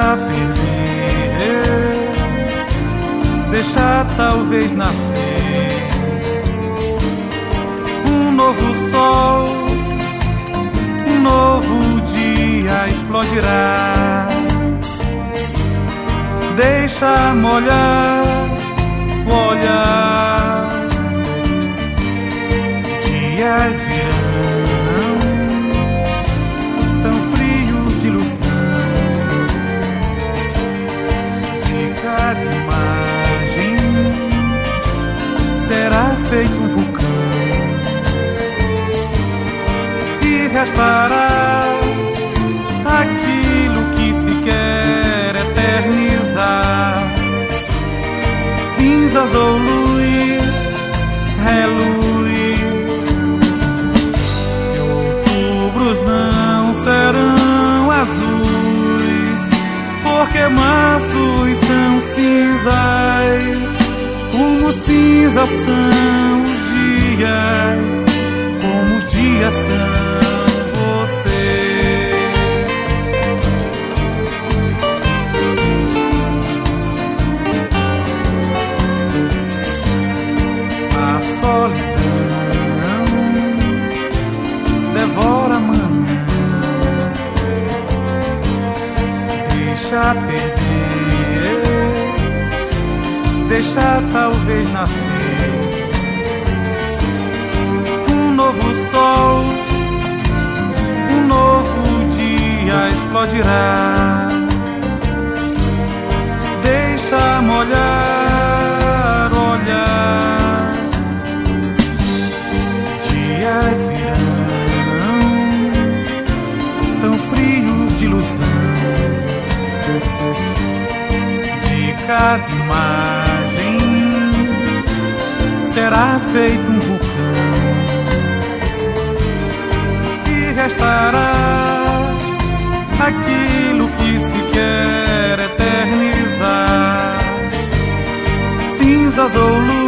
perder, deixa talvez nascer um novo sol, um novo dia explodirá. Deixa molhar o olhar, dias virão tão frios de ilusão. De cada imagem será feito um vulcão e restará aquilo que se quer eternizar. Cinzas ou luz, reluz, e outubros não serão azuis, porque marços são cinzas, como cinzas são os dias, como os dias são. Devora amanhã, deixa perder, deixa talvez nascer um novo sol, um novo dia explodirá. Deixa molhar, olhar, dias virão tão frios de ilusão. De cada imagem será feito um vulcão e restará aquilo que se quer eternizar. Cinzas ou luz,